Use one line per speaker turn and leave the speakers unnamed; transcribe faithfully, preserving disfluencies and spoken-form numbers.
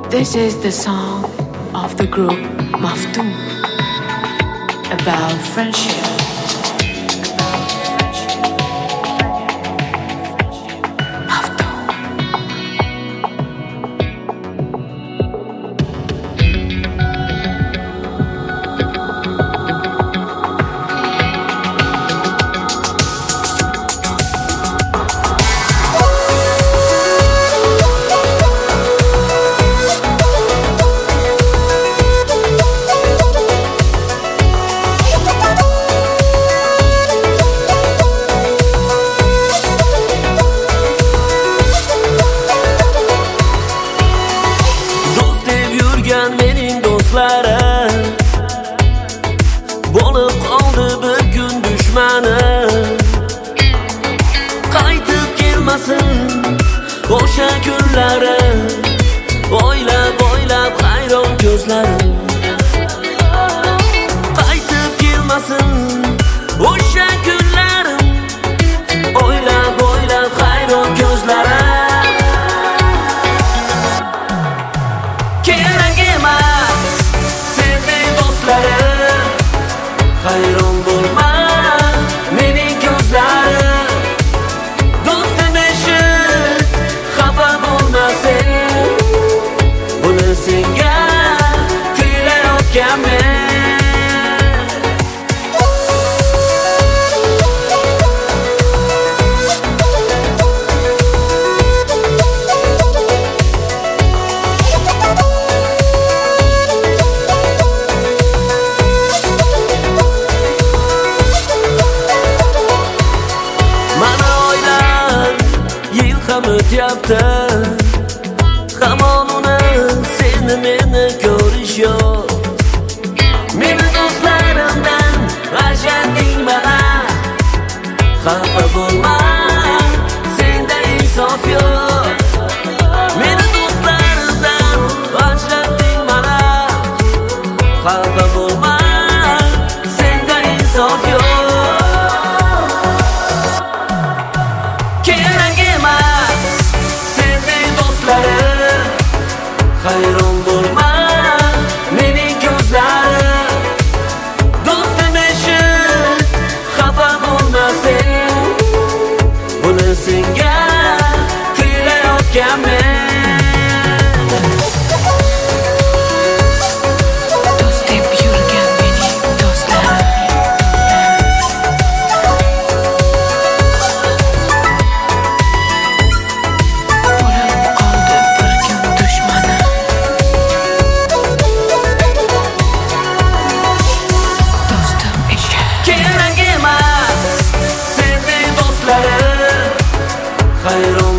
This is the song of the group Maftoon about friendship.
Mening do'stlarim bo'lib qoldi bir kun dushmanim. Qaytib kelmasin o'sha kunlarim, o'ylab o'ylab hayron ko'zlarim. Qaytib kelmasin o'sha kunlarim, o'ylab o'ylab hayron ko'zlarim. Hayron bo'lma mening ko'zlarim, do'stim eshit, xafa bo'lma sen. Buni senga kuylayotganman. O'tyapti hamon uni seni meni ko'rish yo'q. Meni do'stlarimdan ajratding mana, xafa bo'lma senda insof yo'q. Meni do'stlarimdan ajratding mana, xafa bo'lma senda insof yo'q. Hayron bo'lma mening ko'zlarim, do'stim eshit, xafa bo'lma sen. Buni senga kuylayotganman. Hayron